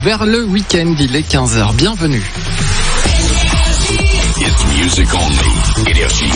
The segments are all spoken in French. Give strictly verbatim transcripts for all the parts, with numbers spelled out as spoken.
Vers le week-end, il est quinze heures. Bienvenue. It's music only. Énergie.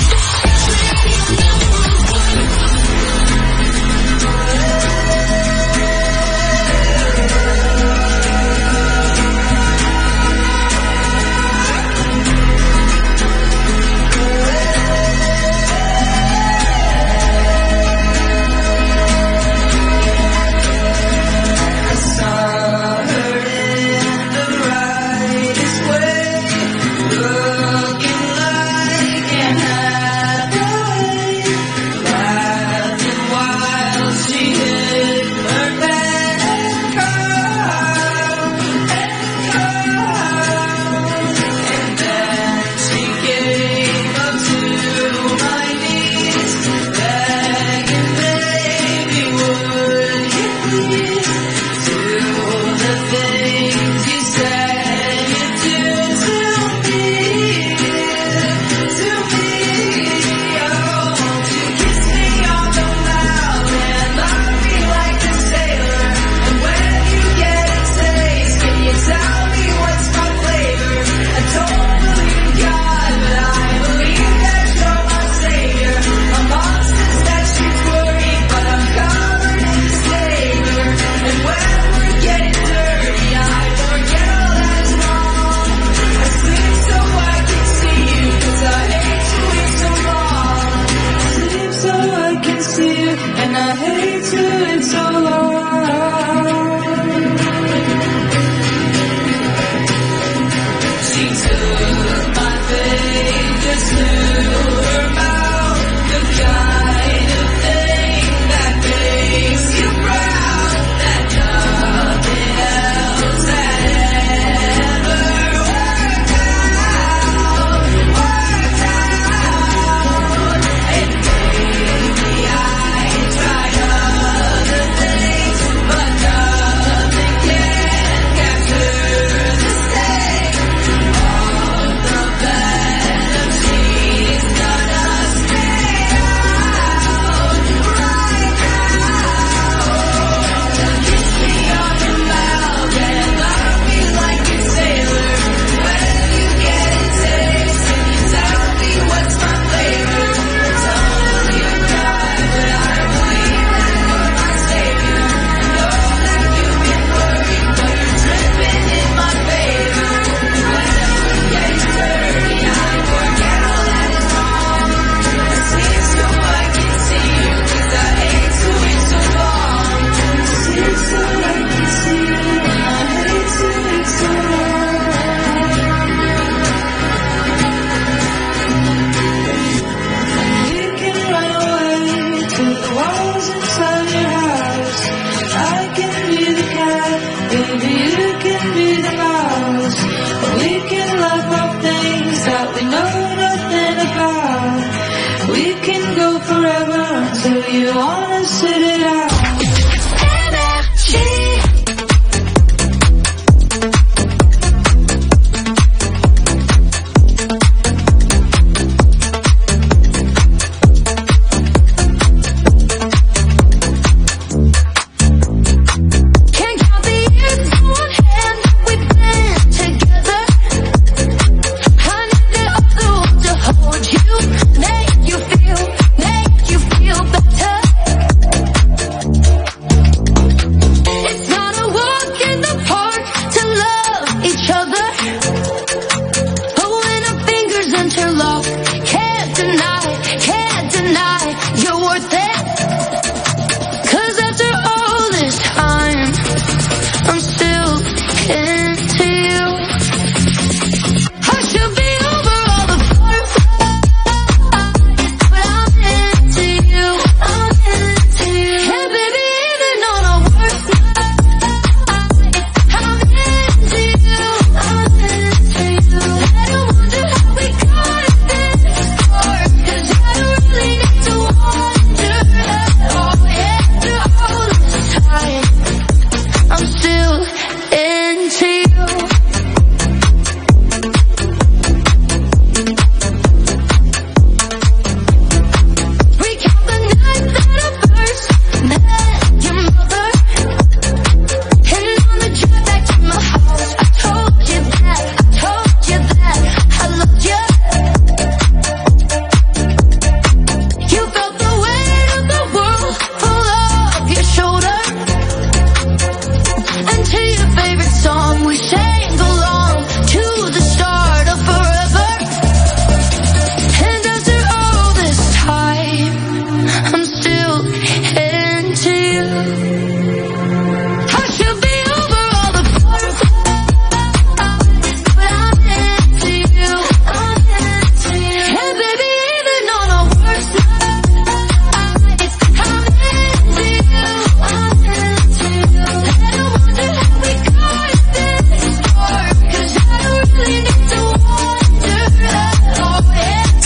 I'm still into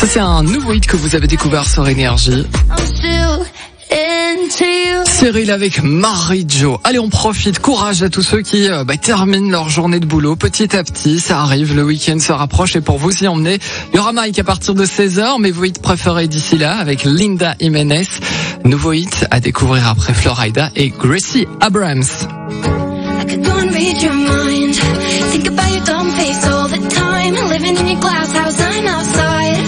c'est un nouveau hit que vous avez découvert sur Énergie. Cyril avec Marie-Jo. Allez, on profite. Courage à tous ceux qui euh, bah, terminent leur journée de boulot petit à petit. Ça arrive, le week-end se rapproche et pour vous y emmener, il y aura Mike à partir de seize heures. Mais vos hits préférés d'ici là avec Linda Jiménez. Nouveau hit à découvrir après Florida et Gracie Abrams. I could go and read your mind. Think about your dumb face all the time. Living in your glass house, I'm outside.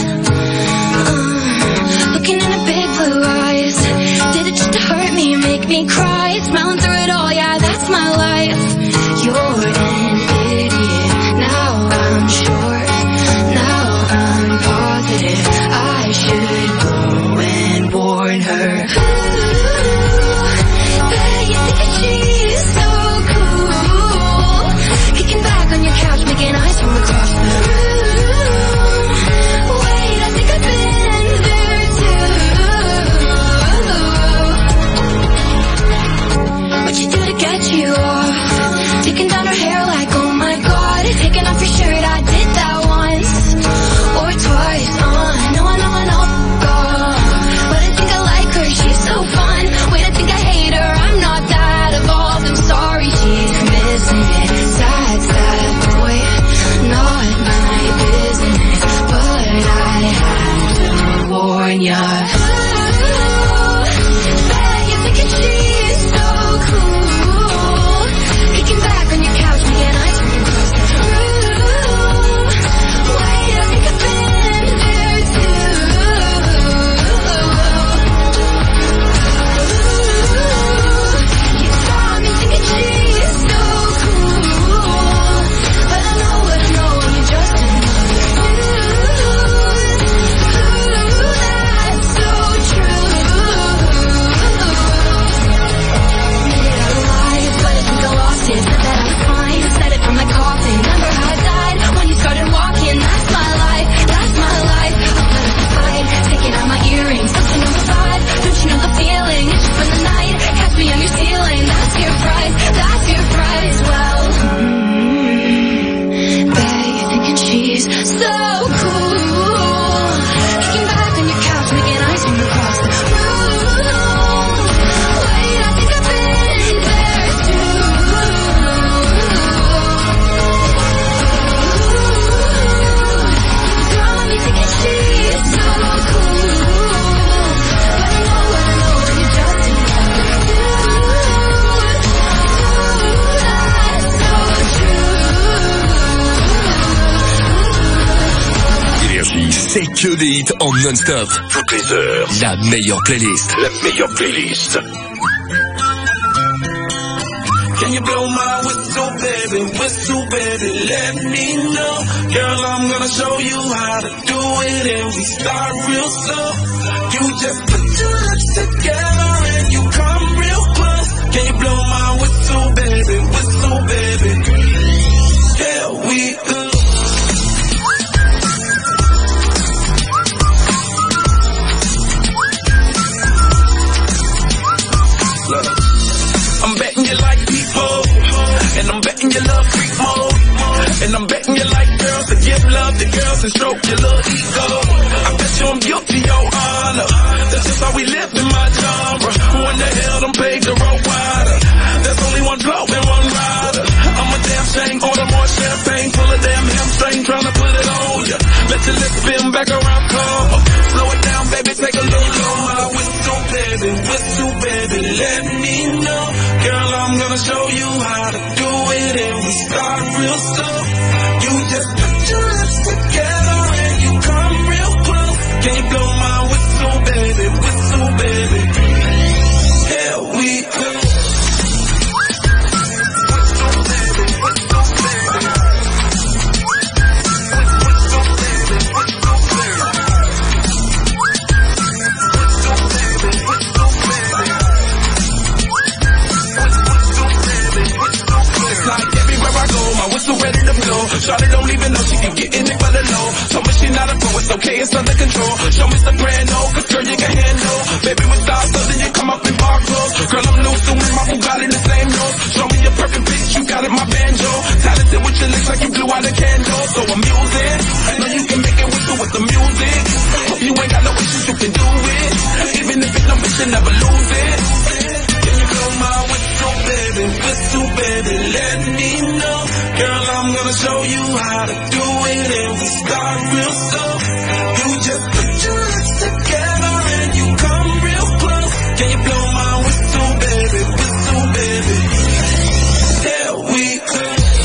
Uh, looking in the big blue eyes. Did it just to hurt me, make me cry. Smiling through it all, yeah, that's my life. You're an idiot. Now I'm sure. Now I'm positive. I should go and warn her. Ooh, bet you think that she's so cool. Kicking back on your couch, making eyes from across the room. Wait, I think I've been there too. What'd you do to get you off? Taking down her hair like, oh my god. Taking off your shirt, I did that once or twice. Uh, no, I know, I know, God. But I think I like her, she's so fun. Wait, I think I hate her, I'm not that evolved. I'm sorry, she's missing it. Sad, sad boy, not my business. But I have to warn ya. Ooh, bet you're thinking she's so cool. Kicking back on your couch, making eyes from across the room. Wait, I think I've been there too. You got me thinking she's so cool. But I know what I know, and you're just another dude. Ooh, that's so true. Did I lie? But I think I lost it. Said that I was fine, said it from my coffin. Remember how I died when you started walking? That's my life, that's my life. I'll let it fight, taking out my earrings, something on the side. Don't you know the feeling? It's just for the night. Catch me on your ceiling. That's your price, that's your price. Well, mm, bet you're thinking she's so cool. Kicking back on your couch, making eyes from across the room. Wait, I think I've been there too. Got me thinking she's so cool. But I know what I know, and you're just another dude. Ooh, that's so true. Énergie, c'est que des hits en non-stop. Toutes les heures. La meilleure playlist. La meilleure playlist. Can you blow my whistle, baby, whistle, baby, let me know. Girl, I'm gonna show you how to do it, and we start real slow. You just put your lips together and you come real close. Can you blow my whistle, baby, whistle, baby? Here we go. Look, I'm betting you like people, and I'm betting you love freak mode, and I'm betting you like girls to give love to girls and stroke your little ego. I bet you I'm guilty, your honor. That's just how we live in my genre. Who in the hell done paved the road wider? There's only one blow and one rider. I'm a damn shame, order more champagne, pull a damn hamstring, tryna put it on ya. Let your lips spin back around, come on. Slow it down, baby, take a little low. My whistle, baby, whistle, baby, let me know. Girl, I'm gonna show you how to do it, and we start real slow. You just put your lips together and you come real close. Can you blow my whistle, baby, whistle, baby? Here we go. Whistle, baby, whistle, baby. Whistle, baby, whistle, baby. Whistle, baby, whistle, baby. It's like everywhere I go, my whistle ready to blow. Shawty don't even know she can get in it for the low. Told me she not a pro, it's okay, it's under control. Show me soprano, cause girl you can handle. Baby with stars, so then you come up in bar clothes. Girl I'm loose, doing my Bugatti the same nose. Show me your perfect pitch, you got it, my banjo. Talented with your lips like you blew out a candle. So I'm using, I know you can make it whistle with the music. gonna show you how to do it, and we start real slow. You just put your lips together and you come real close. Can you blow my whistle, baby, whistle, baby? There we go.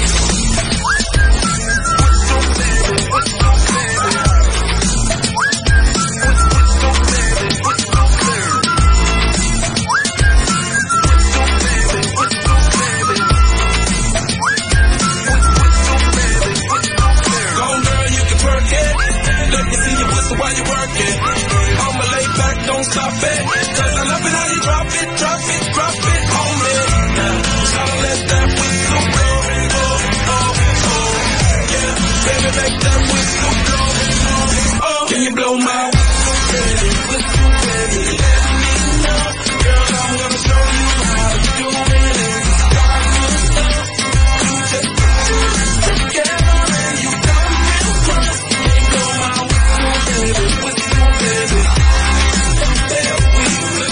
While you working, I'ma lay back, don't stop it. Cause I love it how you drop it, drop it, drop it on me. Now, try to let that whistle blow, oh, oh, oh. Yeah, baby, make that whistle blow, oh, oh. Can you blow my whistle, baby, whistle, baby? Let me know, girl, I'm gonna show you how to do it. And start real slow. You just put your lips together and you come real close. Can you blow my whistle, baby, whistle, baby? There we go.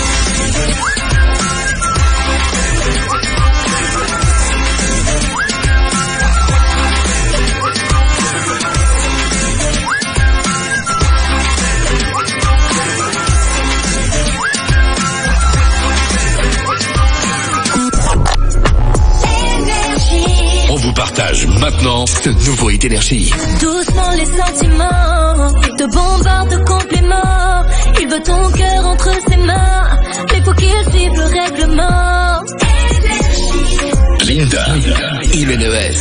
On vous partage maintenant ce nouveau hit énergie. Doucement les sentiments, il te bombarde de compliments. Il veut ton cœur entre ses mains, mais faut qu'il suive le règlement. Linda, Jiménez.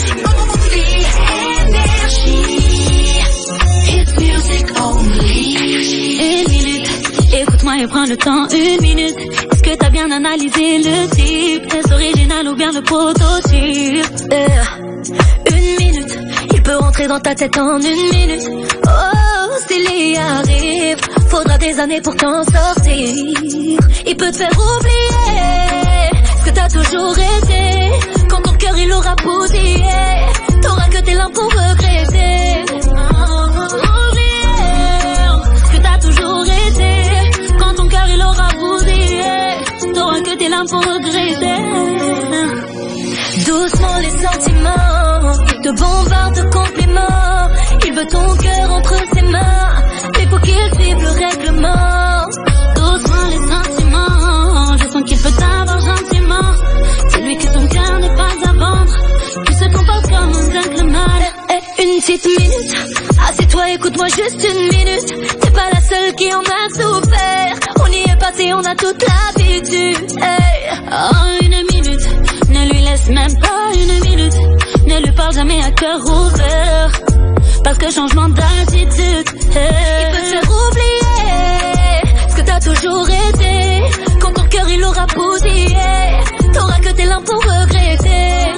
It's music only. Une minute, écoute-moi et prends le temps, une minute. Est-ce que t'as bien analysé le type? Est-ce original ou bien le prototype? Euh, une minute, il peut rentrer dans ta tête en une minute. Oh, s'il y arrive, faudra des années pour t'en sortir. Il peut te faire oublier ce que t'as toujours été. Quand ton cœur il aura bousillé, t'auras que tes larmes pour regretter. Ce que t'as toujours été. Quand ton cœur il aura bousillé, t'auras que tes larmes pour regretter. Doucement les sentiments, il te bombarde de compliments. Il veut ton cœur entre ses mains, mais faut qu'il suive le règlement. Doucement les sentiments, je sens qu'il peut t'avoir gentiment. Celui que ton cœur n'est pas à vendre, qui se comporte comme un gentleman. Une petite minute, assieds-toi, écoute-moi juste une minute. T'es pas la seule qui en a souffert. On y est passé, on a toute l'habitude. Hey. Oh, une minute, ne lui laisse même pas une minute. Ne lui parle jamais à cœur ouvert, parce que changement d'attitude, hey. Il peut te faire oublier ce que t'as toujours été. Quand ton cœur il aura bousillé, t'auras que tes larmes pour regretter.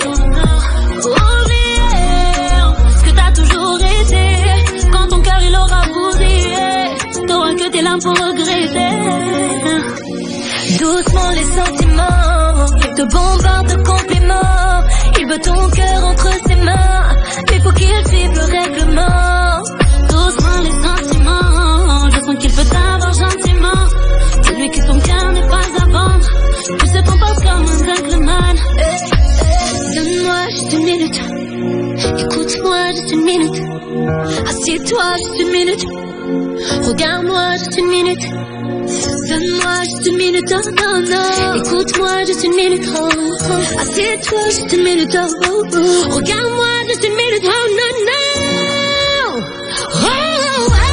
Ce que t'as toujours été. Quand ton cœur il aura bousillé, t'auras que tes larmes pour regretter. Doucement les sentiments, il te bombarde de compliments. Il veut ton cœur entre ses mains, mais faut qu'il suive le règlement. Doucement les sentiments, je sens qu'il peut t'avoir gentiment. Celui que ton cœur n'est pas à vendre, qui se comporte comme un gentleman. Hey, hey. Donne-moi juste une minute, écoute-moi juste une minute. Assieds-toi juste une minute, regarde-moi juste une minute. Donne-moi juste une minute, oh non, non. Écoute-moi juste une minute, oh, oh. Assieds-toi juste une minute, oh, oh, oh. Regarde-moi juste une minute, oh non, non. Oh, oh, oh, oh.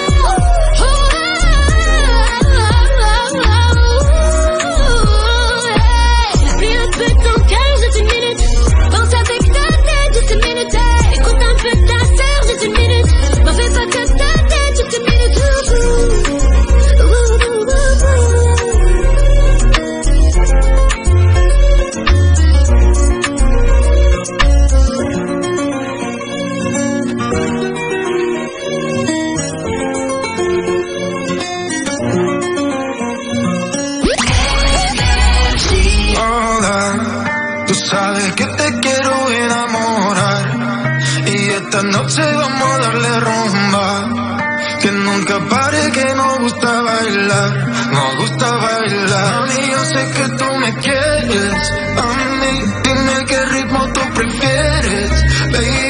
Esta noche vamos a darle rumba, que nunca pare, que nos gusta bailar, nos gusta bailar. Mami, yo sé que tú me quieres, a mí, dime qué ritmo tú prefieres, baby.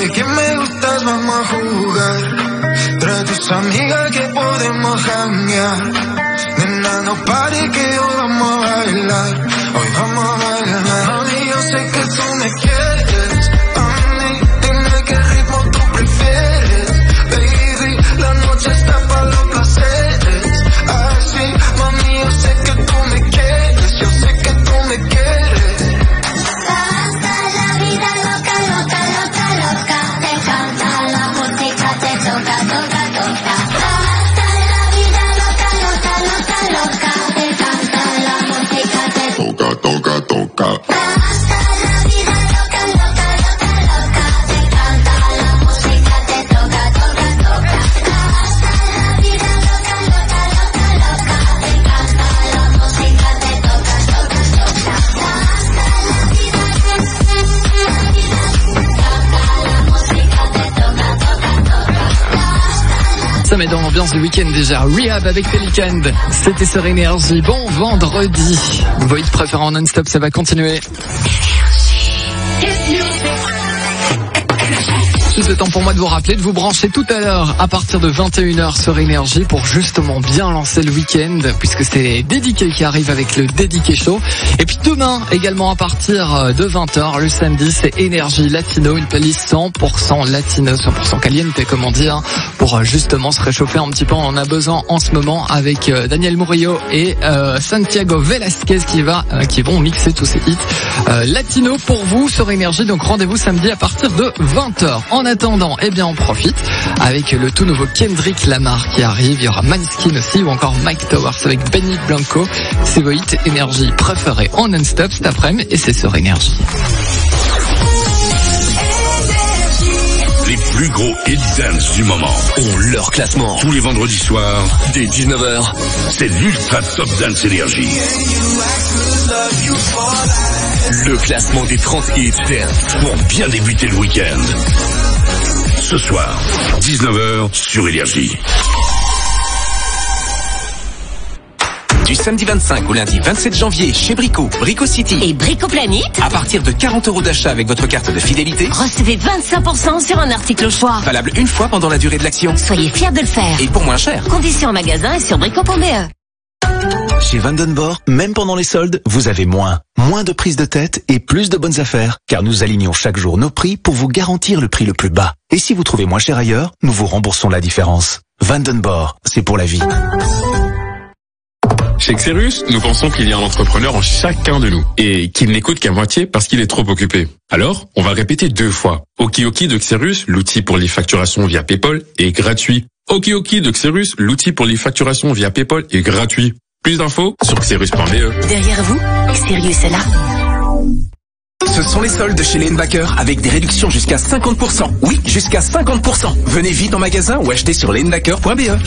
Dile que me gustas, vamos a jugar. Trae tus amigas que podemos cambiar. Nena, no pare que hoy vamos a bailar. Hoy vamos a bailar. Mami, yo sé que tú me quieres. A mí, dime qué ritmo tú prefieres. Baby, la noche está para los placeres. Así, mami, yo sé que tú me quieres. Yo sé que tú me quieres. Hasta la vida loca, loca, loca, loca. Te encanta la música, te toca, toca, toca. Hasta la vida loca, loca, loca, loca. Te encanta la música, te Toca, toca, toca. hasta la vida loca, loca, loca, loca. Te encanta la música, te toca, toca, toca. Hasta la vida loca, loca, loca, loca. Te encanta la música, te toca, toca, toca. Hasta la vida, la vida, toca la música, te toca, toca, toca. Ça met dans l'ambiance du week-end déjà. Rehab avec Pelican. C'était sur Énergie. Bon vendredi. Vos hits préférés en non-stop, ça va continuer. Juste le temps pour moi de vous rappeler, de vous brancher tout à l'heure à partir de vingt et une heures sur Énergie pour justement bien lancer le week-end, puisque c'est Dédiqué qui arrive avec le Dédiqué Show. Et puis demain également à partir de vingt heures, le samedi, c'est Énergie Latino, une playlist cent pour cent latino, cent pour cent caliente, comment dire, pour justement se réchauffer un petit peu. On en a besoin en ce moment avec Daniel Murillo et euh, Santiago Velasquez qui va, euh, qui vont mixer tous ces hits euh, latino pour vous sur Énergie. Donc rendez-vous samedi à partir de vingt heures. En attendant, eh bien on profite avec le tout nouveau Kendrick Lamar qui arrive. Il y aura Maneskin aussi ou encore Mike Towers avec Benny Blanco. C'est vos hits Énergie préférés en non-stop cet après-midi et c'est sur Énergie. Les plus gros hits dance du moment ont leur classement. Tous les vendredis soirs, dès dix-neuf heures, c'est l'Ultra Top Dance Énergie. Le classement des trente hits dance pour bien débuter le week-end. Ce soir, dix-neuf heures sur Énergie. Du samedi vingt-cinq au lundi vingt-sept janvier chez Brico, Brico City. Et Brico Planet, À partir de quarante euros d'achat avec votre carte de fidélité, recevez vingt-cinq pour cent sur un article au choix. valable une fois pendant la durée de l'action. Soyez fiers de le faire. Et pour moins cher. Conditions en magasin et sur brico point b e. Chez Vandenborg, même pendant les soldes, vous avez moins. Moins de prise de tête et plus de bonnes affaires. Car nous alignons chaque jour nos prix pour vous garantir le prix le plus bas. Et si vous trouvez moins cher ailleurs, nous vous remboursons la différence. Vandenborg, c'est pour la vie. Chez Xerus, nous pensons qu'il y a un entrepreneur en chacun de nous et qu'il n'écoute qu'à moitié parce qu'il est trop occupé. Alors, on va répéter deux fois. Okioki de Xerus, l'outil pour les facturations via PayPal, est gratuit. Okioki de Xerus, l'outil pour les facturations via PayPal, est gratuit. Plus d'infos sur xerus point b e. Derrière vous, Sirius est là. Ce sont les soldes chez Lane-Backer avec des réductions jusqu'à cinquante pour cent. Oui, jusqu'à cinquante pour cent. Venez vite en magasin ou achetez sur lanebacker point b e.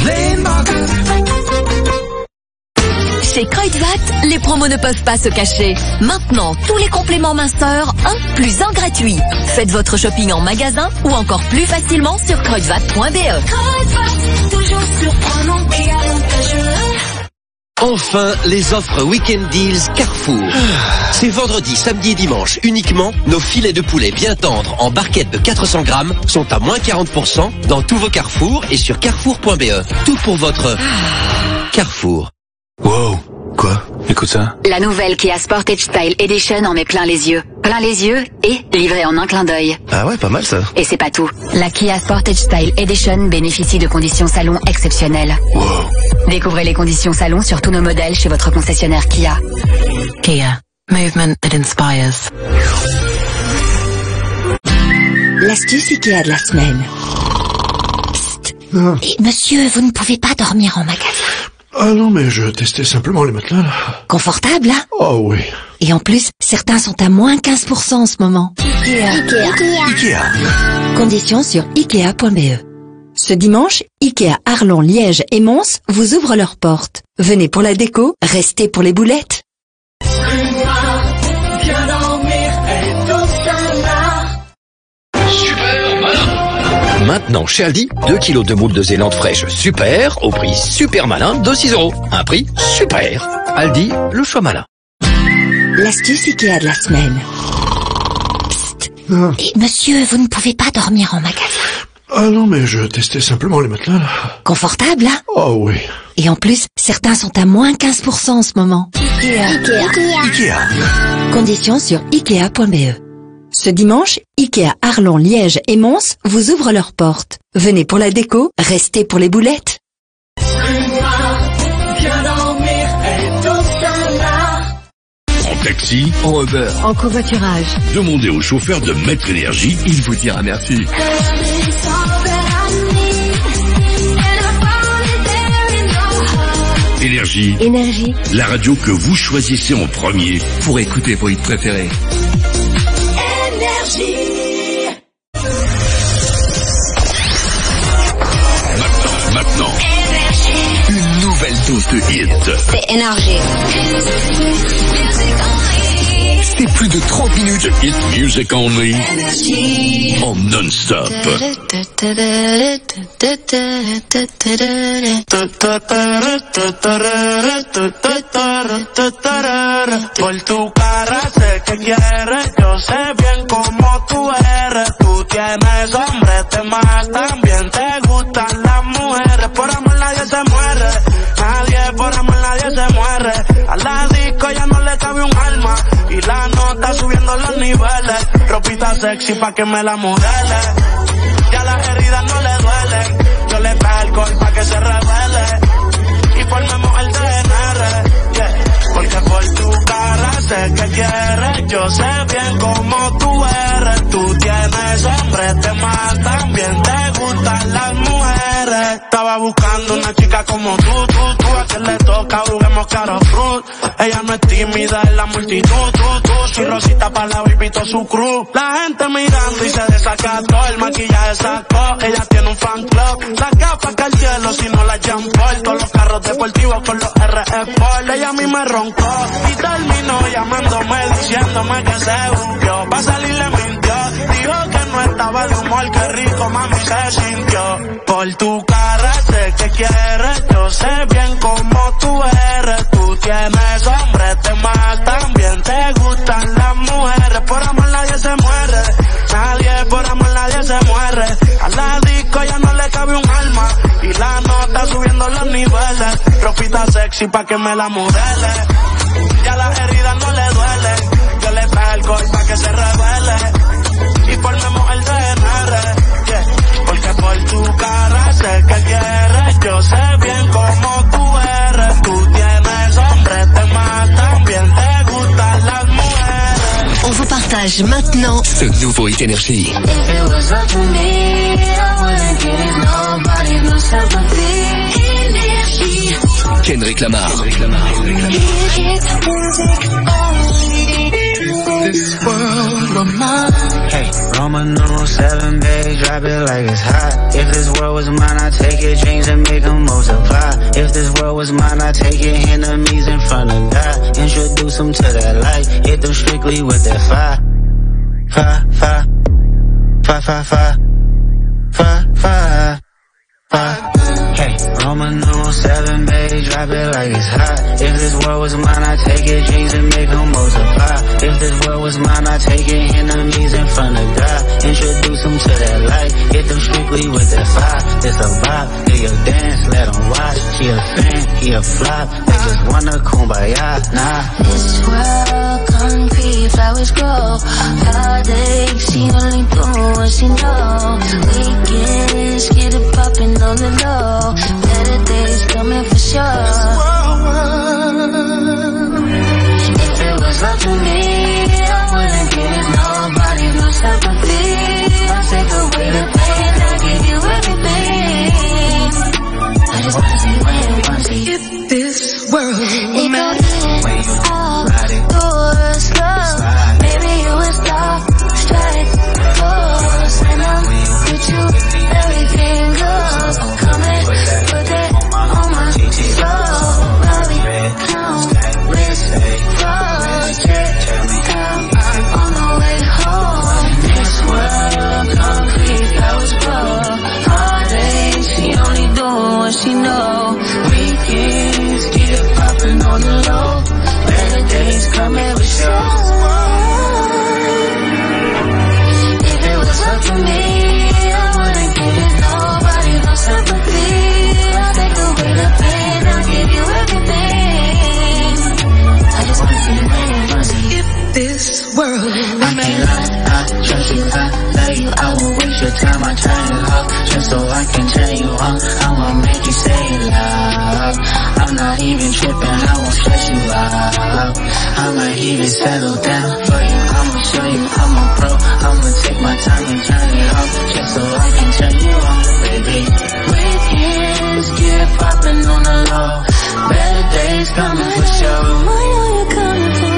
Chez Kreutzwald, les promos ne peuvent pas se cacher. Maintenant, tous les compléments minceurs, un plus un gratuit. Faites votre shopping en magasin ou encore plus facilement sur kreutzwald point b e. Kreutzwald, toujours surprenant et avantageux. Enfin, les offres Weekend Deals Carrefour. C'est vendredi, samedi et dimanche uniquement. Nos filets de poulet bien tendres en barquette de quatre cents grammes sont à moins quarante pour cent dans tous vos Carrefour et sur carrefour point b e. Tout pour votre Carrefour. Wow. Quoi? Écoute ça. La nouvelle Kia Sportage Style Edition en met plein les yeux. Plein les yeux et livré en un clin d'œil. Ah ouais, pas mal ça. Et c'est pas tout. La Kia Sportage Style Edition bénéficie de conditions salon exceptionnelles. Wow. Découvrez les conditions salon sur tous nos modèles chez votre concessionnaire Kia. Kia. Movement that inspires. L'astuce Ikea de la semaine. Psst. Et monsieur, vous ne pouvez pas dormir en magasin. Ah non, mais je testais simplement les matelas, là. Confortable, hein? Oh oui. Et en plus, certains sont à moins quinze pour cent en ce moment. Ikea. Ikea. Ikea. Conditions sur ikea point b e. Ce dimanche, Ikea Arlon, Liège et Mons vous ouvrent leurs portes. Venez pour la déco, restez pour les boulettes. Maintenant, chez Aldi, deux kilos de moules de Zélande fraîche super, au prix super malin de six euros. Un prix super. Aldi, le choix malin. L'astuce Ikea de la semaine. Psst. Ah. Et monsieur, vous ne pouvez pas dormir en magasin. Ah non, mais je testais simplement les matelas, là. Confortable, hein? Oh oui. Et en plus, certains sont à moins quinze pour cent en ce moment. Ikea. Ikea. Ikea. Conditions sur ikea point b e. Ce dimanche, Ikea Arlon, Liège et Mons vous ouvrent leurs portes. Venez pour la déco, restez pour les boulettes. En taxi, en Uber, En covoiturage. demandez au chauffeur de Maître Énergie, il vous dira merci. Énergie, Énergie. la radio que vous choisissez en premier pour écouter vos hits préférés. Maintenant, maintenant, une nouvelle dose de hits. C'est énergie. C'est plus de trente minutes de hit music only en non-stop. Por tu cara sé que quieres, yo sé bien cómo tú eres. Tú tienes hambre, te más también te gustan las mujeres. Por amor nadie se muere, nadie por amor nadie se muere. A la disco ya no le cabe un alma y la nota subiendo los niveles. Ropita sexy pa' que me la modele. Ya las heridas no le duelen. Yo le traje alcohol pa' que se revele y formemos el D N R. Yeah. Porque por tu cara sé que quieres. Yo sé bien cómo tú eres. Tú tienes hambre, te más también te gustan las mujeres. Estaba buscando una chica como tú, tú, tú. A quien le toca, juguemos caro fruit. Ella no es tímida en la multitud, tú, tú. Si Rosita pa' la baby todo su crew. La gente mirando y se desacató. El maquillaje sacó, ella tiene un fan club. Las gafas que al cielo, si no la Jean Paul. Todos los carros deportivos con los R F Sport. Ella a mí me roncó y terminó llamándome, diciéndome que se buqueó. Pa' salir le mintió, dijo que no estaba el humor, que rico mami se sintió. Por tu cara sé que quieres, yo sé bien cómo tú eres. Tú tienes hombre, te más también te gustan las mujeres. Por amor nadie se muere, nadie por amor nadie se muere. A la disco ya no le cabe un alma y la nota subiendo los niveles. Ropita sexy pa' que me la modele. Ya las heridas no le duelen. Yo le traje alcohol pa' que se revele y formemos el D N R. Yeah. Porque por tu cara sé que quieres. Yo sé bien cómo tú eres. Tú tienes hombre, te más también te gustan las mujeres. On vous partage maintenant Ce nouveau hit énergie. Kendrick Lamar. This world of mine. Hey, Roman numeral seven, babe, drop it like it's hot. If this world was mine, I'd take it, dreams and make them multiply. If this world was mine, I'd take it, enemies in front of God. Introduce them to that light, hit them strictly with that fire. Fire, fire, fire, fire, fire, fire, fire, fire. Hey, Roman numeral seven, babe, drop it like it's hot. If this world was mine, I'd take it, dreams and make them multiply. If this world was mine, I'd take it, enemies in front of God. Introduce them to that light, hit them strictly with that fire. This a vibe, they a dance, let them watch. She a fan, he a flop, they just wanna kumbaya, nah. This world concrete, flowers grow. Heartache, she only do what she knows. Weekends, get it poppin' on the low. Better days coming for sure. If it was up to me, I wouldn't give nobody no sympathy. I'll take away the pain, I'll give you everything. I just wanna see when you wanna see. If this world it goes all doors closed, maybe you would stop, strike, pose, and I'm with you, everything goes. Come and put that on my soul, Bobby, count, wrist, project, now on the way home. This world concrete, flowers grow. Heartache, she only doing what she know. Weekends, get it poppin' on the uh, I'ma make you say love. I'm not even tripping, I won't stress you out. I might even settle down for you. I'ma show you I'm a pro. I'ma take my time and turn it up just so I can turn you on, baby. Weekends get poppin' on the low. Better days coming for sure. Why are you coming for?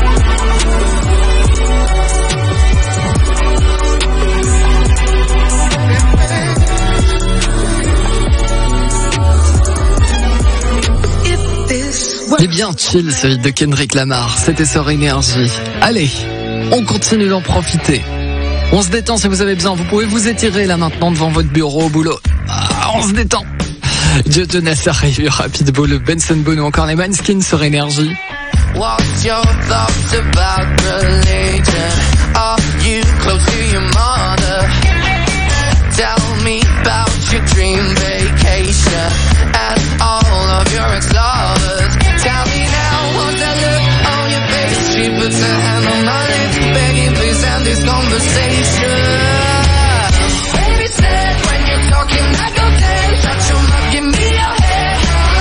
Il est bien chill ce hit de Kendrick Lamar, c'était sur Énergie. Allez, on continue d'en profiter. On se détend si vous avez besoin, vous pouvez vous étirer là maintenant devant votre bureau au boulot. Ah, on se détend. Joe Jonas arrive, Rapid Ball, Benson Bono, encore les Maneskin sur Énergie. What's your thoughts about religion? Are you close to your mother? Tell me about your dream vacation and all of your ex-lovers. Tell me now, what's that look on your face? She puts her hand on my lips, begging please end this conversation. Baby said when you're talking I go dead. Shut your mouth, give me your head.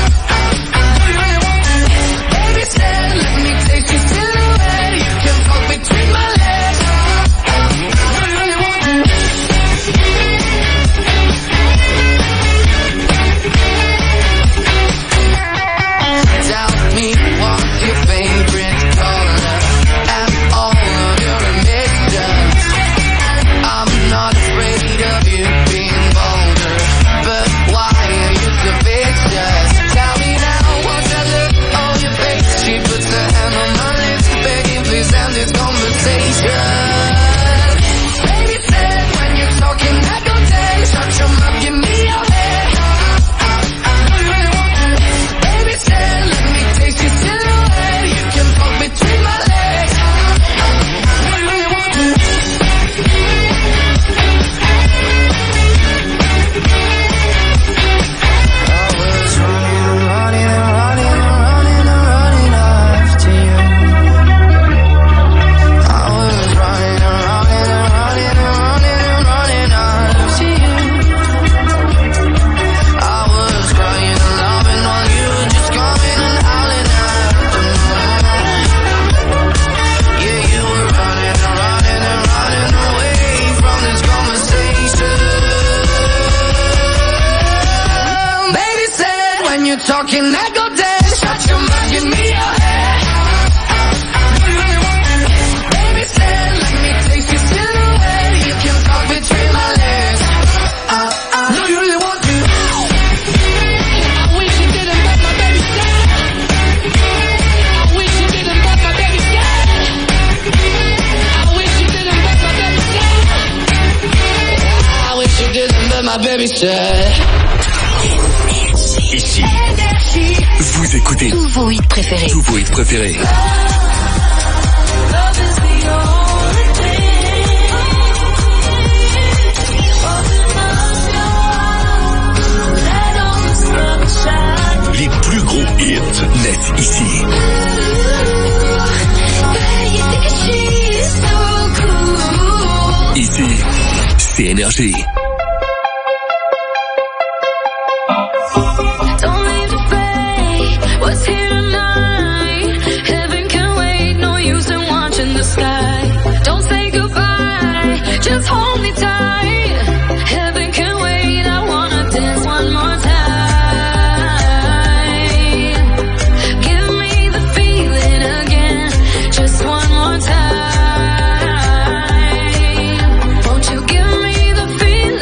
Baby said let me taste your silhouette. You can fuck between my legs. Tell me what's your favorite color and all of your emissions. I'm not afraid of you being vulgar, but why are you so vicious? Tell me now, what's that look on your face? She puts her hand on my lips, begging please end this conversation. Baby said when you're talking I go dead. Shut your mouth, give me your head. Baby said let me taste your silhouette. You can fuck between my legs. Talking, I go dead. Shut your mouth, give me your head. Baby said, let me taste your silhouette. You can talk between my legs. Uh, uh, no, you really want to. I wish you didn't, but my baby said. I wish you didn't, but my baby said. I wish you didn't, but my baby said. I wish you didn't, but my baby said. Ici, vous écoutez tous vos hits préférés. Tous vos hits préférés. Les plus gros hits naissent ici. Ici, c'est Énergie. What's here tonight? Heaven can wait, no use in watching the sky. Don't say goodbye, just hold me tight. Heaven can wait, I wanna dance one more time. Give me the feeling again, just one more time. Won't you give me the feeling?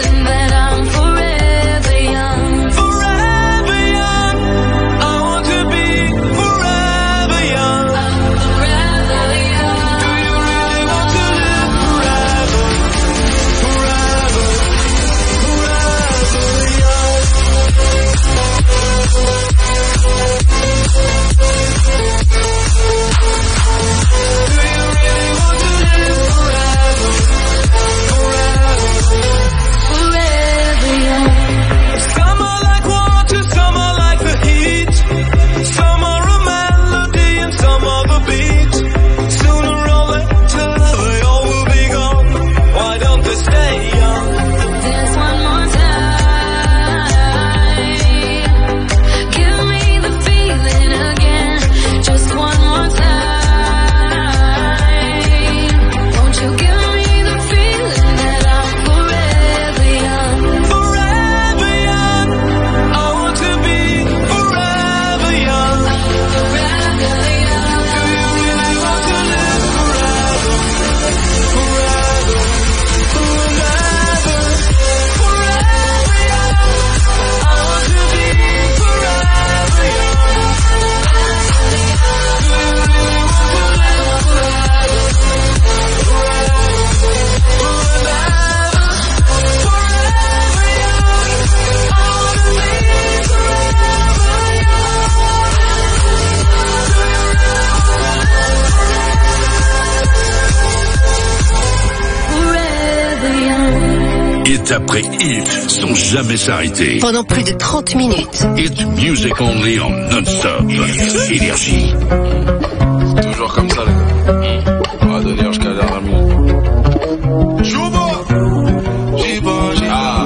hit après hit sans jamais s'arrêter. Pendant plus de trente minutes. Hit music only en non-stop. Énergie. Toujours comme ça, les gars. On va donner jusqu'à la dernière minute. Chouba! J'y vais, j'y vais. Ah.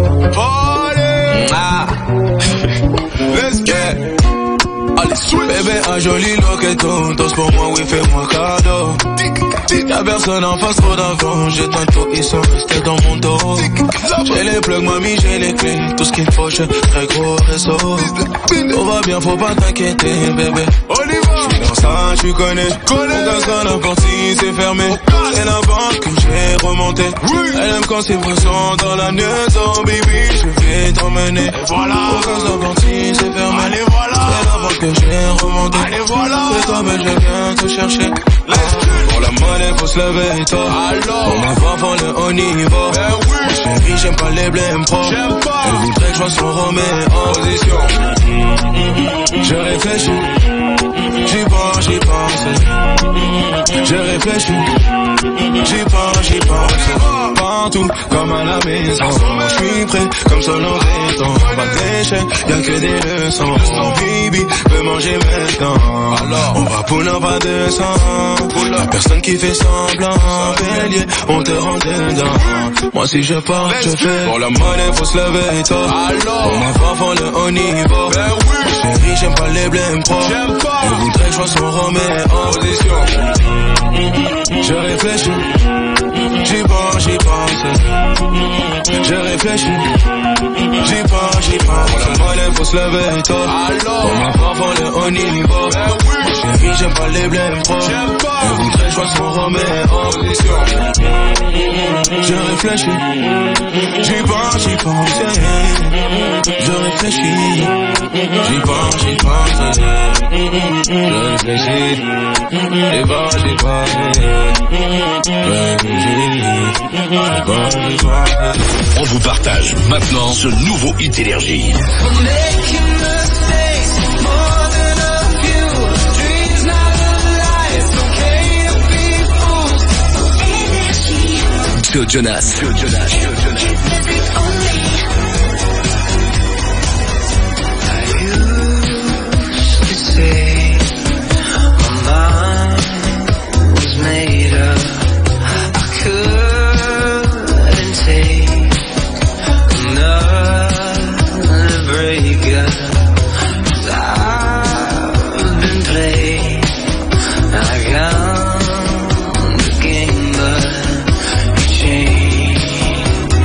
Ah. Let's get. Allez, switch. Bébé, un joli loqueton. Tous pour moi, oui, fais-moi cadeau. Y'a personne en face, trop d'avant. J'ai tantôt, ils sont restés dans mon dos. J'ai les plugs, mamie, j'ai les clés. Tout ce qu'il faut, j'ai très gros réseau. Tout va bien, faut pas t'inquiéter, bébé. J'suis dans ça, tu connais. Mon gaz à n'importe si c'est fermé. C'est la banque que j'ai remonté. Elle aime quand c'est présent dans la maison, baby. Je vais t'emmener. Voilà. Mon gaz à n'importe si c'est fermé. Allez, voilà. C'est la banque que j'ai remonté. Allez, voilà. C'est toi, mais je viens te chercher. Pour la monnaie, faut se lever tôt. Pour ma voix, faut le haut niveau. Ben oui. Moi, chérie, j'aime pas les blèmes pro. J'aime pas. Elle voudrait que je sois son Roméo. Position. Je réfléchis. J'y pense, j'y pense. Je réfléchis. J'y pense, j'y pense. Partout, comme à la maison. J'suis prêt, comme solo béton. Pas de déchets, y'a que des leçons. Bibi, veut manger maintenant. Alors, on va pull up à deux cents. Y'a personne qui fait semblant. Bélier, on te rend dedans. Moi si je pars, je fais. Pour la monnaie, faut se lever tôt. Pour ma voix, faut le haut niveau. Ben oui. Chérie, j'aime pas les blèmes pro. J'aime pas. Elle voudrait que je sois son Roméo. Position. Je réfléchis. J'y pense, j'y pense. Je réfléchis. J'y pense, j'y pense. Pour la monnaie, faut se lever tôt. Pour ma voix, faut le haut niveau. Ben oui. Chérie, j'aime pas les blèmes pro. J'aime pas. Elle voudrait que je sois son Roméo. Position. Je réfléchis. J'y pense, j'y pense. Je réfléchis. J'y pense, j'y pense. Je réfléchis. J'y pense, j'y pense. On vous partage maintenant ce nouveau hit énergie. Joe Jonas. Joe Jonas. Joe Jonas. Change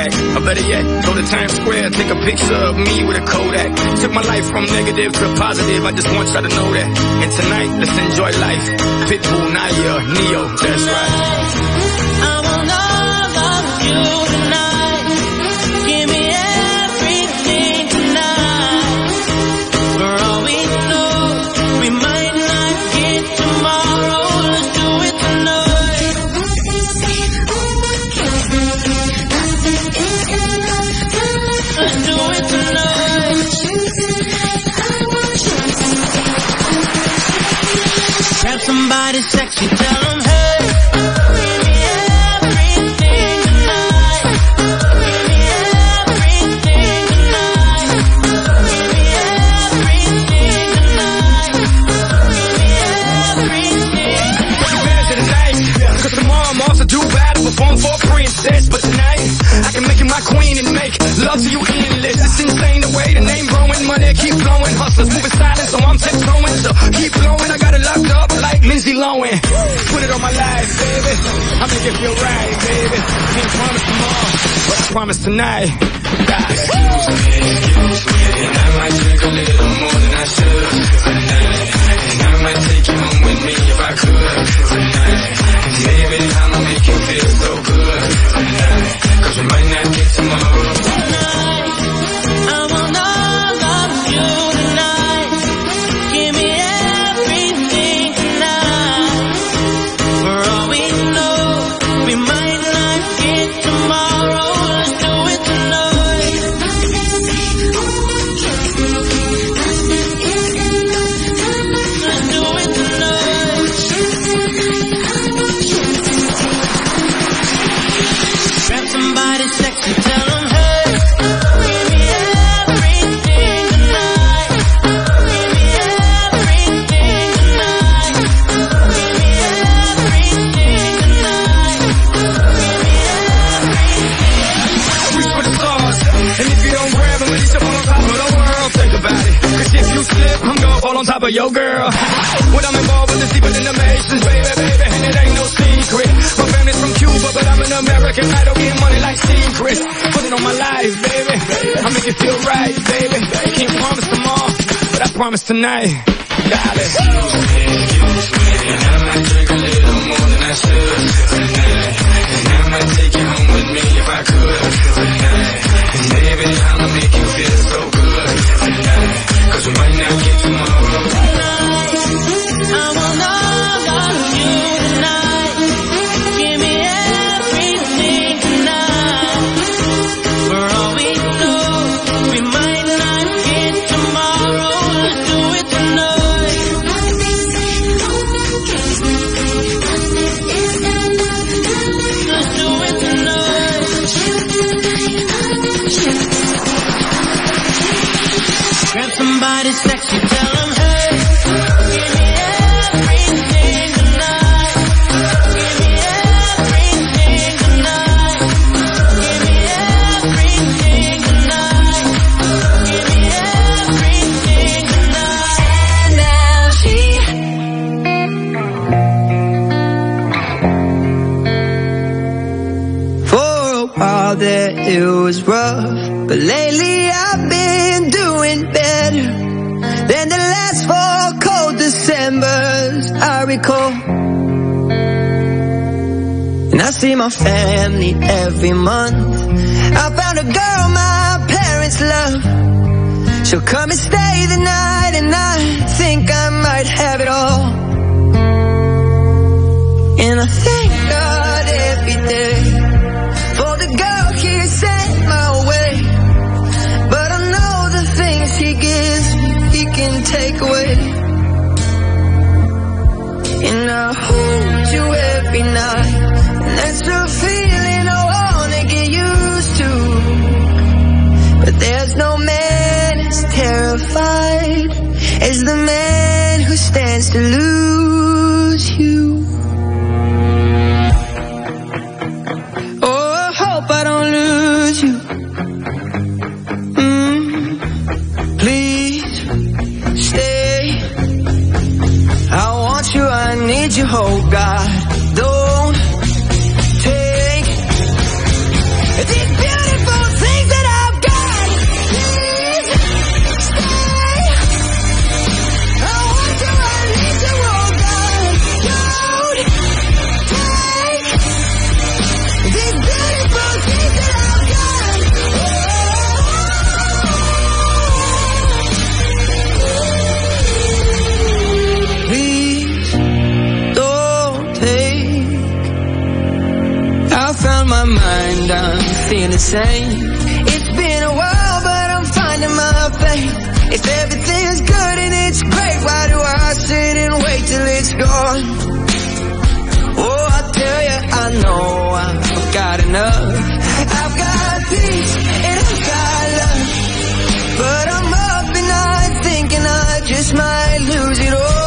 Kodak. Or better yet, go to Times Square, take a picture of me with a Kodak. Took my life from negative to positive, I just want y'all to know that. And tonight, let's enjoy life. Pitbull, Naya, Neo, that's right. I want all of you tonight. Give me everything tonight. For all we know, we might not get tomorrow. Let's do it tonight. Let's do it tonight. Grab somebody sexy, tell them hey. Perform for a princess, but tonight I can make you my queen and make love to you endless. It's insane the way the name growing, money keep flowing. Hustlers moving silent, so I'm tiptoeing. So keep blowing, I got it locked up like Lindsay Lohan. Put it on my life, baby. I make it feel right, baby. Can't promise tomorrow, but I promise tonight. God. Excuse me, excuse me, and I might drink a little more than I should tonight. And I might take you home with me if I could tonight. Baby, I'ma make you feel so good tonight, 'cause we might not get tomorrow. Tonight, I want all of you tonight. Give me everything tonight. For all we know, we might not get tomorrow. Let's do it tonight. Let's do it tonight. Grab somebody sexy, tell them hey. Give me everything tonight. Give me everything tonight. Give me everything tonight. Reach for the stars, and if you don't grab them, at least you fall on top of the world. Think about it, 'cause if you slip, I'm gonna fall on top of your girl. When I'm involved with the deeper than the Masons, baby, baby, and it ain't no secret. My family's from Cuba, but I'm an American idol, getting money like secrets. Put it on my life, baby, I make it feel right, baby. Can't promise tomorrow, but I promise tonight. Darling. Excuse me, excuse me, and I might drink a little more than I should tonight. And I might take you home with me if I could tonight. And baby, I'ma make you feel so good tonight, 'cause we might not get tomorrow. I want all of you tonight. Give me everything tonight. For all we know, we might not get tomorrow. Let's do it tonight. Let's do it tonight. Grab somebody sexy, tell them hey. Give me everything tonight. Give me everything tonight. Give me everything tonight. Give me everything tonight. Energy. For a while there it was rough, but lately I've been doing better than the last four cold Decembers I recall. And I see my family every month. I found a girl my parents love. She'll come and stay the night, and I think I might have it all. And I thank God every day for the girl he sent my way. But I know the things he gives me, he can take away. And I hold you every night, and that's a feeling I wanna get used to. But there's no man as terrified as the man who stands to lose you. Oh, I hope I don't lose you. Mm, please stay. I want you, I need you, oh God. Don't take these beautiful the same. It's been a while, but I'm finding my faith. If everything's good and it's great, why do I sit and wait till it's gone? Oh, I tell you, I know I've got enough. I've got peace and I've got love, but I'm up and I'm thinking I just might lose it all.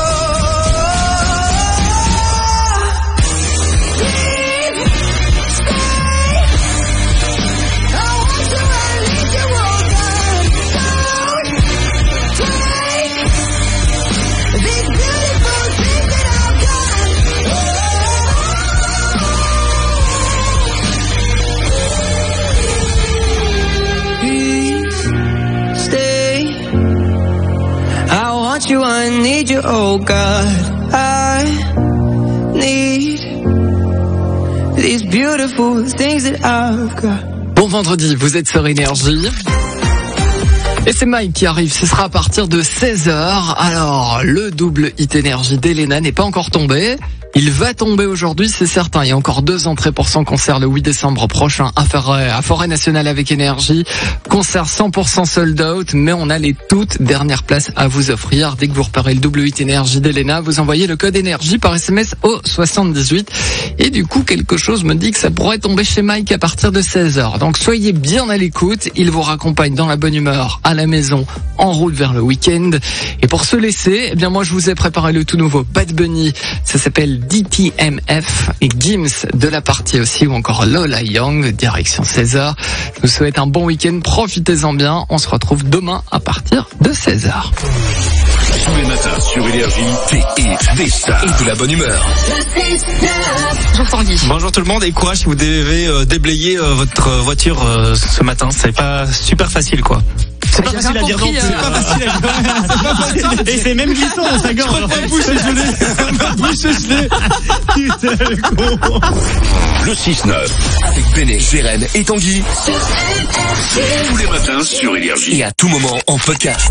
You, I need you, oh God, I need these beautiful things that I've got. Bon vendredi, vous êtes sur Énergie. Et c'est Mike qui arrive, ce sera à partir de seize heures. Alors, le double hit Énergie d'Elena n'est pas encore tombé. Il va tomber aujourd'hui, c'est certain. Il y a encore deux entrées pour son concert le huit décembre prochain à Forêt, à Forêt Nationale avec Énergie. Concert cent pour cent sold out, mais on a les toutes dernières places à vous offrir. Dès que vous repérez le double hit Énergie d'Elena, vous envoyez le code Énergie par S M S au soixante-dix-huit. Et du coup, quelque chose me dit que ça pourrait tomber chez Mike à partir de seize heures. Donc soyez bien à l'écoute. Il vous raccompagne dans la bonne humeur, à la maison, en route vers le week-end. Et pour se laisser, eh bien moi je vous ai préparé le tout nouveau Bad Bunny. Ça s'appelle D T M F et Gims de la partie aussi, ou encore Lola Young, direction seize heures. Je vous souhaite un bon week-end, profitez-en bien. On se retrouve demain à partir de seize heures. Tous les matins sur Énergie, des hits, des stars et de la bonne humeur. Jean-Tanguy. Bonjour tout le monde et courage si vous devez euh, déblayer euh, votre voiture euh, ce matin. C'est pas super facile quoi. C'est pas facile à dire non plus. C'est pas facile à dire. C'est pas facile. Et c'est même glissant dans sa gorge. Ma bouche est gelée. Ma bouche est gelée. Putain, le con. Le six neuf avec Béné, Gérène et Tanguy. Tous les matins sur Énergie et à tout moment en podcast.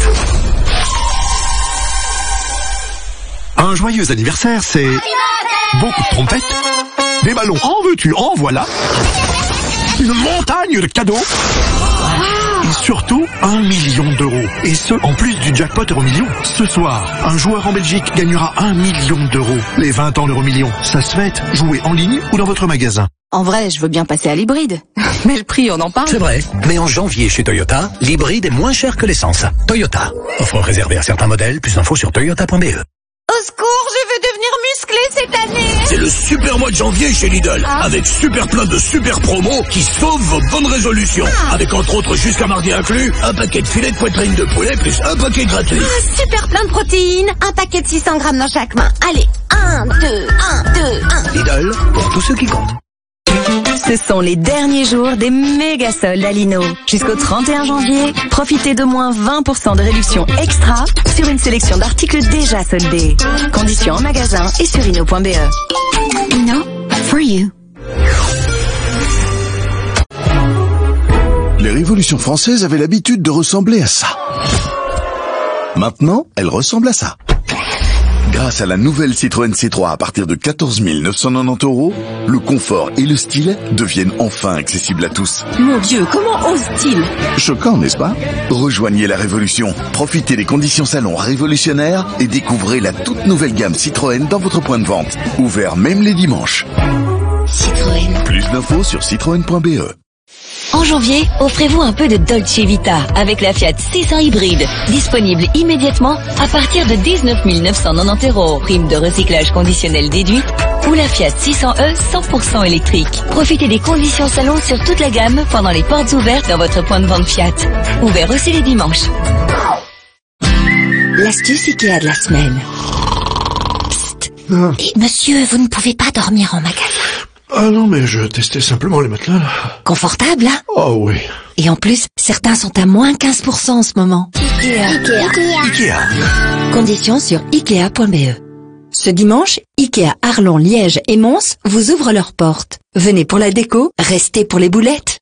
Un joyeux anniversaire, c'est beaucoup de trompettes, des ballons, en veux-tu, en voilà, une montagne de cadeaux, et surtout un million d'euros. Et ce, en plus du jackpot euro million. Ce soir, un joueur en Belgique gagnera un million d'euros. Les vingt ans d'euro million, ça se fête, jouez en ligne ou dans votre magasin. En vrai, je veux bien passer à l'hybride. Mais le prix, on en parle. C'est vrai, mais en janvier chez Toyota, l'hybride est moins cher que l'essence. Toyota, offre réservée à certains modèles, plus d'infos sur toyota point b e. Au secours, je veux devenir musclé cette année. C'est le super mois de janvier chez Lidl, ah. avec super plein de super promos qui sauvent vos bonnes résolutions. Ah. Avec entre autres jusqu'à mardi inclus, un paquet de filets de poitrine de poulet plus un paquet gratuit. Ah, super plein de protéines, un paquet de six cents grammes dans chaque main. Allez, un, deux, un, deux, un. Lidl, pour tous ceux qui comptent. Ce sont les derniers jours des méga soldes à Lino. Jusqu'au trente et un janvier, profitez de moins vingt pour cent de réduction extra sur une sélection d'articles déjà soldés. Conditions en magasin et sur lino point b e. Lino, for you. Les révolutions françaises avaient l'habitude de ressembler à ça. Maintenant, elles ressemblent à ça. Grâce à la nouvelle Citroën C trois à partir de quatorze mille neuf cent quatre-vingt-dix euros, le confort et le style deviennent enfin accessibles à tous. Mon Dieu, comment ose-t-il? Choquant, n'est-ce pas? Rejoignez la révolution, profitez des conditions salon révolutionnaires et découvrez la toute nouvelle gamme Citroën dans votre point de vente. Ouvert même les dimanches. Citroën. Plus d'infos sur citroën point b e. En janvier, offrez-vous un peu de Dolce Vita avec la Fiat six cents hybride, disponible immédiatement à partir de dix-neuf mille neuf cent quatre-vingt-dix euros, prime de recyclage conditionnelle déduite, ou la Fiat six cents E cent pour cent électrique. Profitez des conditions salon sur toute la gamme pendant les portes ouvertes dans votre point de vente Fiat. Ouvert aussi les dimanches. L'astuce Ikea de la semaine. Psst. Ah. Et monsieur, vous ne pouvez pas dormir en magasin. Ah non, mais je testais simplement les matelas, là. Confortable, hein? Oh oui. Et en plus, certains sont à moins quinze pour cent en ce moment. Ikea. Ikea. Ikea. Conditions sur ikea point b e. Ce dimanche, Ikea Arlon, Liège et Mons vous ouvrent leurs portes. Venez pour la déco, restez pour les boulettes.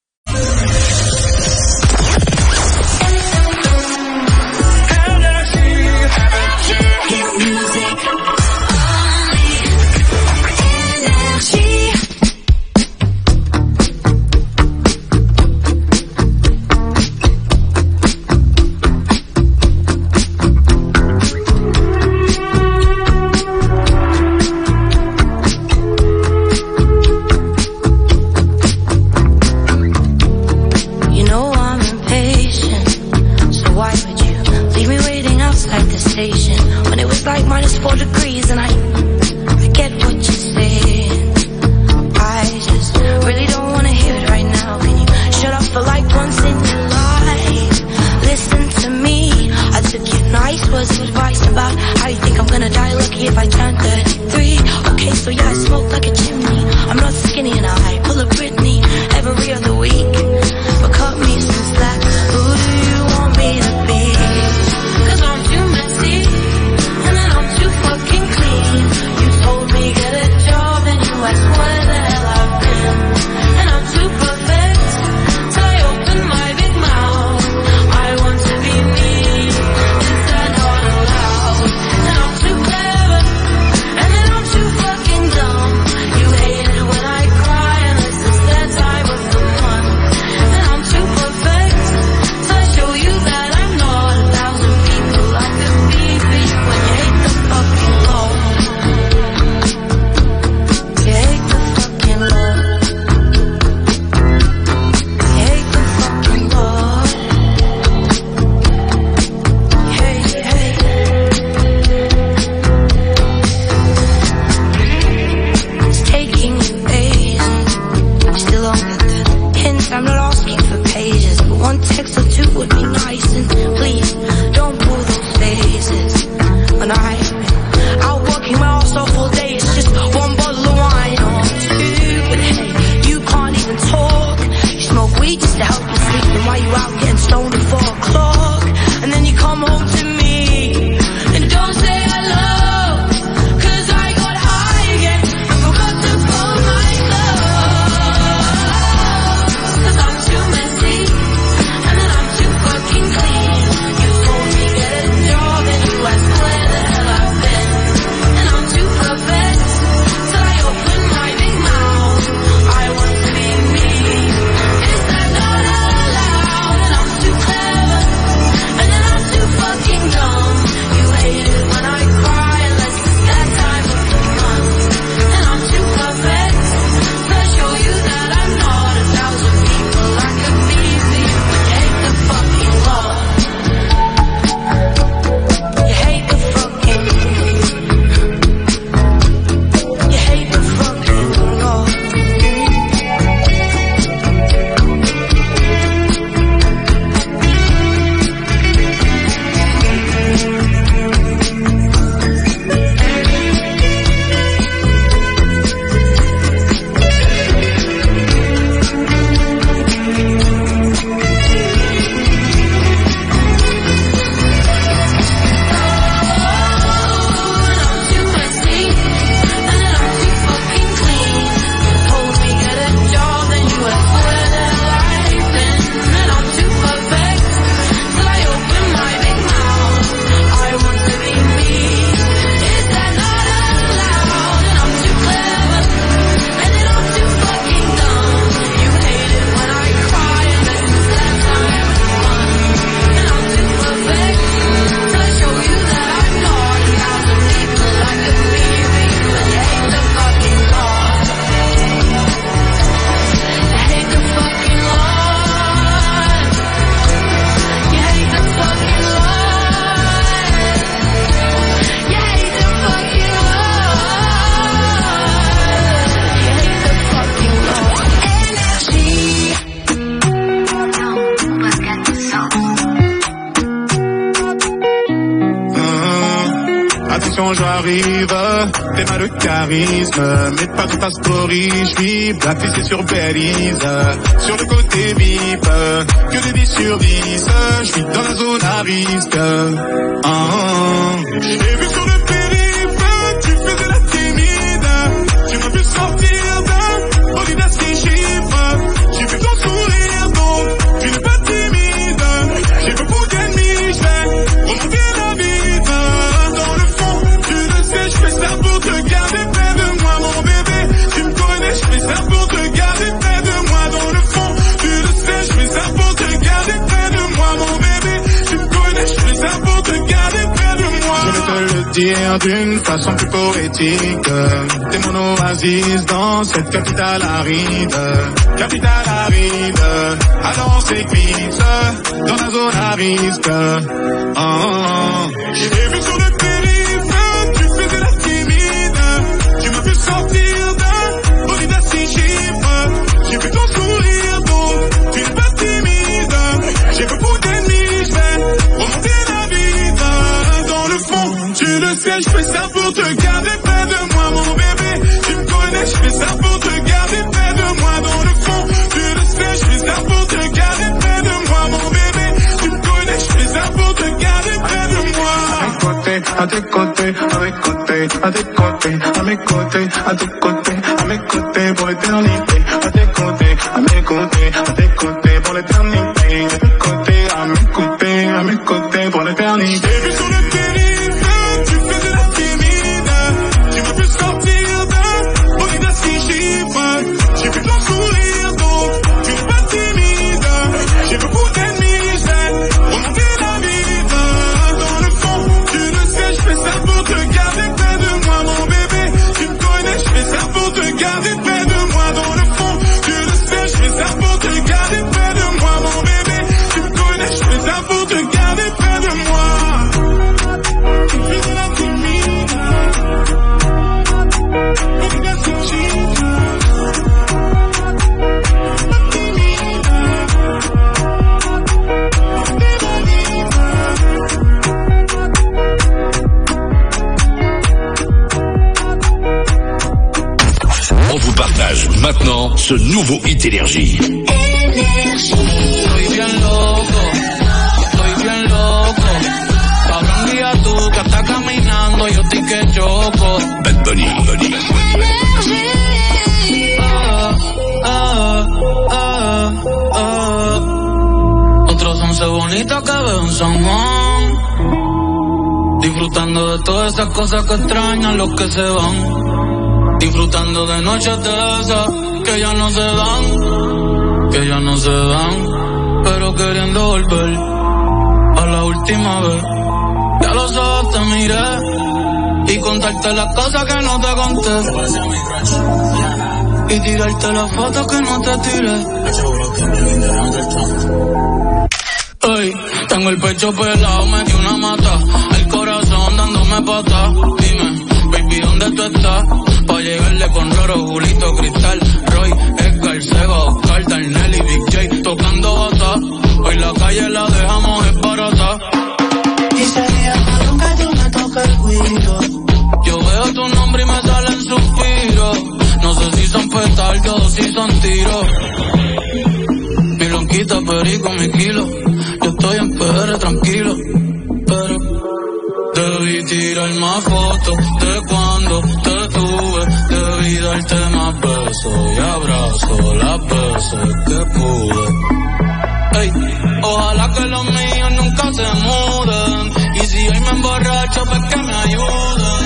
One text or two would be nice, and please don't pull those faces. And I, out working my ass off all day. It's just one bottle of wine or two, but hey, you can't even talk. You smoke weed just to help you sleep, and while you out getting stoned at four o'clock, and then you come home to me and don't say hello. T'es mal de charisme, mets pas dans ta story, j'vis blacklisté sur Belize, sur le côté V I P, que des dix sur dix, j'vis dans la zone à risque. Ah, j'ai vu sur le périph', tu faisais la timide, tu m'as vu sortir d'un bolide à six chiffres, j'ai vu ton sourire donc, tu n'es pas timide, j'ai beaucoup d'ennemis, j'vais remonter la vite, dans le fond, tu le sais, j'fais ça pour te garder près de moi, mon bébé. Tu me connais, j'fais ça pour te garder près de moi, dans le fond. Tu le sais, j'fais ça pour te garder près de moi, mon bébé. Tu me connais, j'fais ça pour te garder près de moi. Je vais te le dire d'une façon plus poétique. T'es mon oasis dans cette capitale aride. Capitale aride, alors c'est glisse dans la zone à risque. Oh, oh, oh. J'ai vu sur le périph', tu faisais la timide. Tu m'as vu sortir d'un bolide à six chiffres. J'ai vu ton sourire donc, tu n'es pas timide. J'ai beaucoup d'ennemis, j'vais remonter la vite. Dans le fond, tu le sais, j'fais ça pour te garder près de moi, mon bébé. Tu me connais, j'fais ça pour te garder près de moi, dans le fond. Tu le sais, j'fais ça pour te garder près de moi, mon bébé. Tu me connais, j'fais ça pour te garder près de moi. À tes côtés, à mes côtés, à tes côtés, à mes côtés, à tes côtés, à mes côtés pour l'éternité. À tes côtés, à mes côtés, à tes côtés pour l'éternité. À tes côtés, à mes côtés, à mes côtés pour l'éternité. J'ai vu sur le périph', tu faisais la timide. Tu m'as vu sortir d'un bolide à six chiffres. J'ai vu ton sourire donc, tu n'es pas timide. J'ai beaucoup d'ennemis, j'vais remonter la vite. Dans le fond, tu le sais, j'fais ça pour te garder près de moi, mon bébé. Tu me connais, j'fais ça pour te garder près de moi, dans le fond. ce nouveau hit Énergie. Estoy bien loco, estoy bien loco. Cabrón, guía tú que estás caminando, yo estoy que choco. Bad Bunny, Bunny. Ah, ah, ah, ah. Otros once bonitos que veo en San Juan, disfrutando de todas esas cosas que extrañan los que se van, disfrutando de noches de esas que ya no se dan, que ya no se dan, pero queriendo volver a la última vez. Ya los ojos te miré y contarte las cosas que no te conté, y tirarte las fotos que no te tiré. Ey, tengo el pecho pelado, me di una mata, el corazón dándome pata. Dime, baby, ¿dónde tú estás? Pa' llegarle con Roro, Julito, Cristal, Roy, Edgar, Sega, Oscar, Darnell y Big J tocando bata. Hoy la calle la dejamos esbarata. Y sería malo que tú me toques el cuido. Yo veo tu nombre y me salen suspiros. No sé si son petardos o si son tiros. Mi lonquita, perico, mi kilo. Yo estoy en P R tranquilo, pero debí tirar más fotos de cuando te tuve. Debí darte más besos y abrazos las veces que pude. Ey, ojalá que los míos nunca se muden. Y si hoy me emborracho, pues que me ayuden.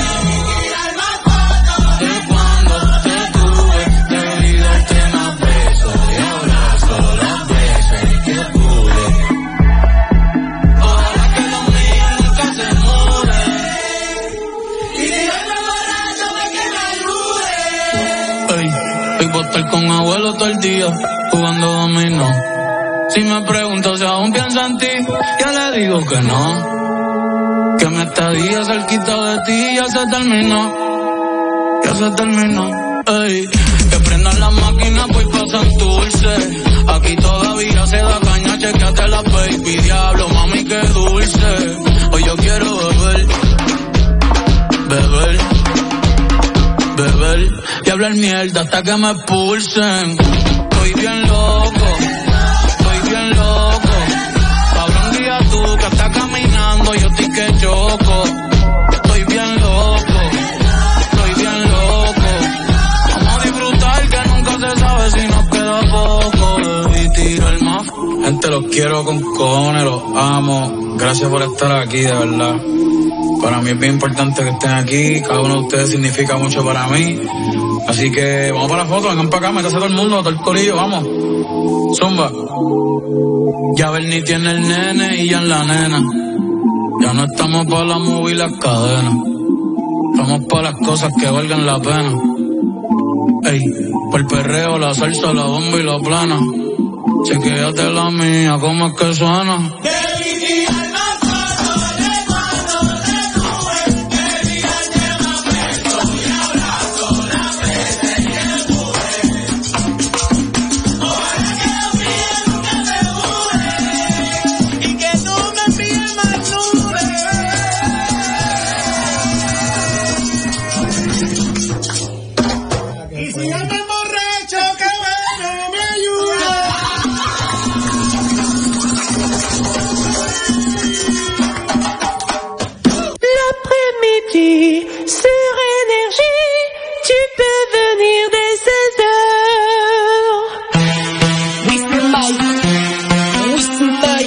Estar con abuelo todo el día, jugando dominó. Si me pregunto si aún pienso en ti, ya le digo que no. Que mi estadía cerquita de ti ya se terminó. Ya se terminó. Ey, que prendan las máquinas pues pasan dulce. Aquí todavía se da caña, chequeate la baby. Diablo, mami, qué dulce. Hoy yo quiero beber, beber, beber y hablar mierda hasta que me expulsen. Estoy bien loco, estoy bien loco. Cabrón, guía tú que estás caminando, yo estoy que choco. Estoy bien loco, estoy bien loco. Vamos a disfrutar que nunca se sabe si nos queda poco. Debí tirar más. Gente, los quiero con cojones, los amo. Gracias por estar aquí, de verdad. Para mí es bien importante que estén aquí. Cada uno de ustedes significa mucho para mí. Así que vamos para la foto, vengan para acá, métase todo el mundo, todo el corillo, vamos. Zumba. Ya Bernie tiene el nene y ya en la nena. Ya no estamos para la movie y las cadenas. Estamos para las cosas que valgan la pena. Ey, por el perreo, la salsa, la bomba y la plana. Chequéate la mía, cómo es que suena.